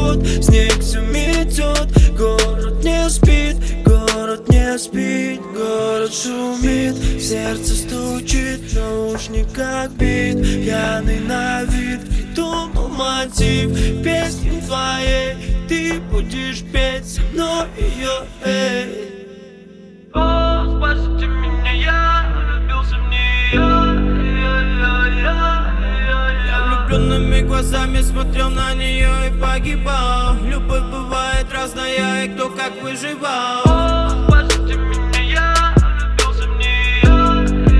текут, снег все метет. Город не спит, город не спит, город шумит, сердце стучит, в наушниках бит. Пьяный на вид, придумал мотив песни твоей, ты будешь петь со мной ее, эй. О, спасите меня, я влюбился в нее. Я влюбленными глазами смотрел на нее и погибал. Любовь бывает разная, и кто как выживал. О, спасите меня, я влюбился в нее.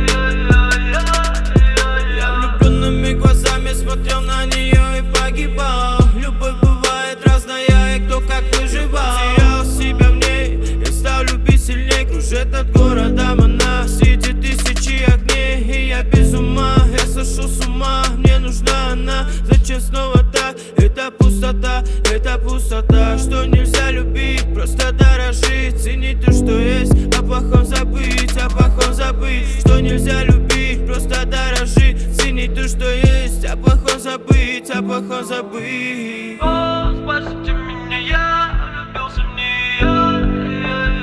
Я влюбленными глазами смотрел на нее и погибал. Любовь бывает разная, и кто как выживал. Терял себя в ней, я стал любить сильней. Кружит от города она, светит тысячи огней, и я без ума, я сошел с ума. Мне нужна она, зачем снова так? Это пустота, что нельзя любить, просто дорожить, ценить то, что есть, о плохом забыть, что нельзя любить, просто дорожить, ценить то, что есть, о плохом забыть, О, спасите меня, я влюбился в нее.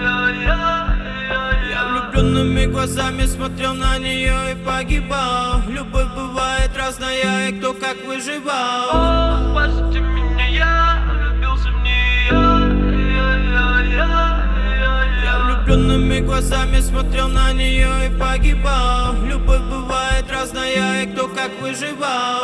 Я влюбленными глазами смотрел на нее и погибал. Любовь бывает разная, и кто как выживал. О, спасите меня, я влюбился в нее. Я влюбленными глазами смотрел на нее и погибал. Любовь бывает разная, и кто как выживал.